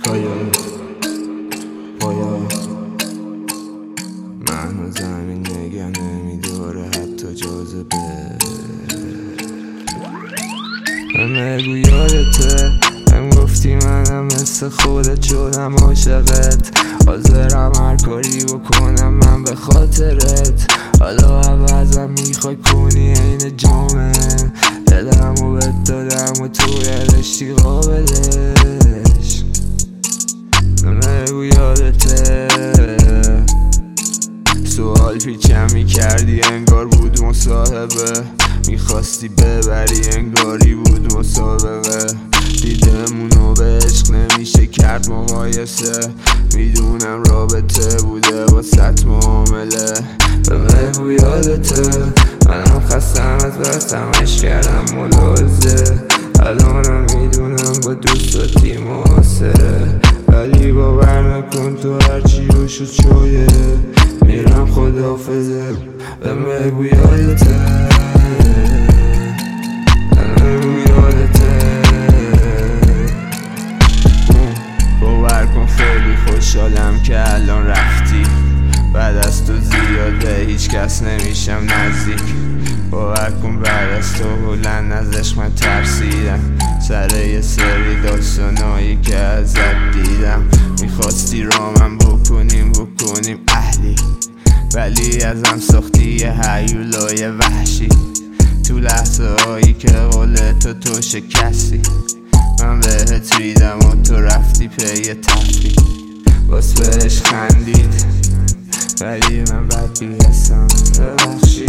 باید من و زمین نگه نمیداره حتی جاذبه. بگو یادته هم گفتی منم مثل خودت شدم عاشقت، حاضرم هر کاری بکنم من به خاطرت. حالا عوضم میخوای کنی عین جامه، دلمو بهت دادم و تو یادشی قابلش. بگو یادته سوال پیچم میکردی انگار بود مصاحبه، میخواستی ببری انگاری بود مسابقه. دیدمونو به عشق نمیشه کرد مقایسه، میدونم رابطه بوده واسط معامله. بگو یادته منم خستم از بستمش کردم ملاحظه، الانم میدونم با دوستاتی موثره، ولی باور نکن تو هرچی رو شد شویه میرم خداحافظه. بگو یادته باور کن خیلی خوشحالم که الان رفتی، بعد از تو زیاده هیچ کس نمیشم نزدیک. باور کن بعد از تو بلند ازش من ترسیدم، سر یه سری داستانایی که ازت دیدم. میخواستی رامم بکنیم اهلی، ولی ازم ساختی یه هیولای وحشی. تو لحظه هایی که قولتو تو شکستی من بهت ریدم و تو رفتی پی تفریح، باز بهش خندید ولی من بدبی هستم ببخشی.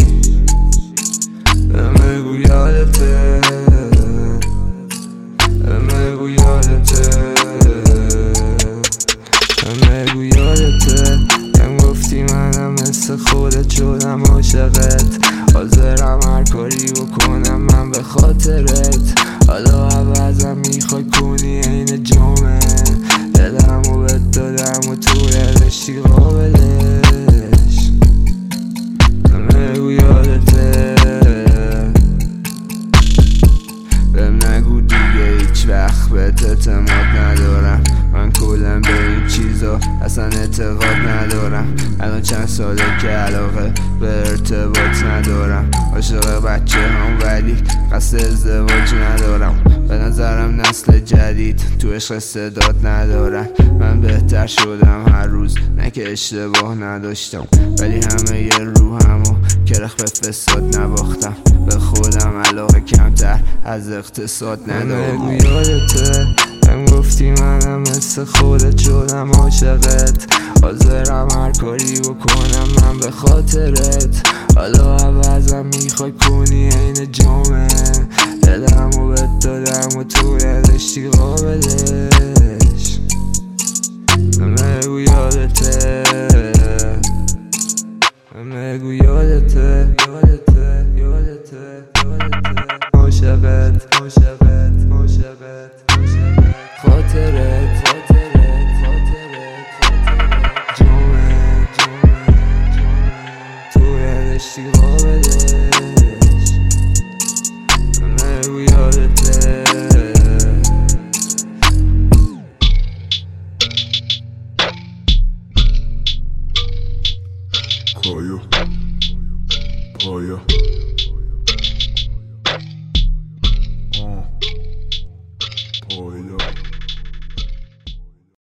بگو یادته بگو یادته بگو یادته هم گفتی منم مثل خودت شدم عاشقت، حاضرم هر کاری بکنم من به خاطرت. حالا عوضم میخوای کنی عین جامه، دلمو بهت دادم و تو یادشی قابلش. بگو یادته بهم نگو دیگه هیچ وقت بهت اعتماد ندارم، من کلا به این چیزا اصلا اعتقاد ندارم. الان چند ساله که علاقه به ارتباط ندارم، عاشق بچه هم ولی قصد ازدواج ندارم. به نظرم نسل جدید تو عشق استعداد ندارم، من بهتر شدم هر روز نه که اشتباه نداشتم، ولی همه یه روحمو کرخ به فساد نباختم. به خودم علاقه کمتر از اقتصاد ندارم. بگو یادته هم گفتی منم مثل خودت شدم عاشقت، حاضرم هر کاری بکنم من به خاطرت. حالا عوضم میخوای کنی عین جامه، دلمو بهت دادم و تو یادشی قابلش. بگو یادته بگو یادته عاشقت